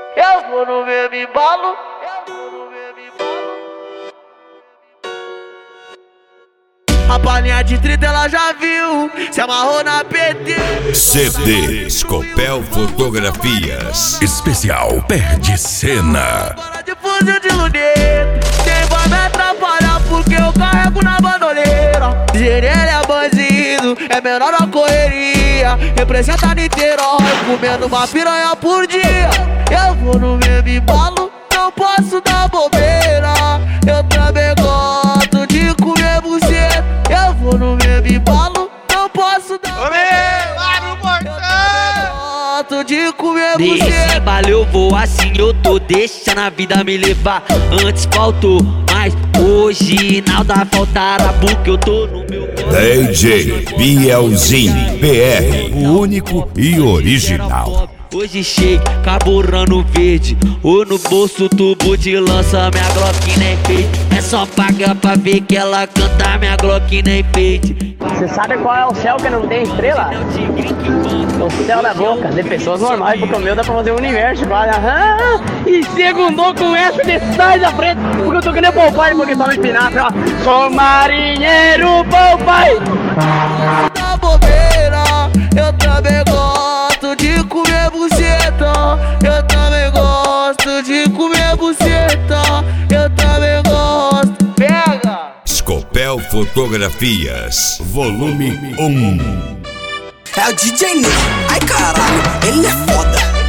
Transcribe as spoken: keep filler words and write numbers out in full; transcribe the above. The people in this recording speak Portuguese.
Eu vou no mesmo embalo, eu vou no mesmo embalo. A balinha de trinta ela já viu, se amarrou na P T. C D Scopel Fotografias. Especial Perde Cena. Para de fuzil de luneta, quem vai me atrapalhar porque eu carrego na bandoleira. Gerele é bandido, é menor na correria. Representa Niterói, comendo uma piranha por dia. Eu vou no mesmo embalo, não posso dar bobeira. Eu também gosto de comer buceta. Eu vou no mesmo embalo, não posso dar bobeira. Lá no portão! Gosto de comer Nesse buceta. embalo eu vou assim, eu tô deixando a vida me levar. Antes faltou, mas hoje nada faltará porque eu tô no meu corpo. D J Bielzinho P R, o único e original. Hoje cheio, carburando verde. Ou no bolso tubo de lança, minha Glock nem fez. É só pagar pra ver que ela canta, minha Glock nem fez. Você sabe qual é o céu que não tem estrela? O céu da boca, de pessoas normais, porque o meu dá pra fazer o universo. Vai, aham. E segundou com essa de trás da frente, porque eu tô querendo Popeye, porque só me espinafre, ó. Sou marinheiro Popeye. Da bobeira, eu também gosto de comer buceta. Eu também gosto de comer buceta. Eu também gosto. Pega! Scopel Fotografias, volume um. É o D J Ney, ai caralho, ele é foda.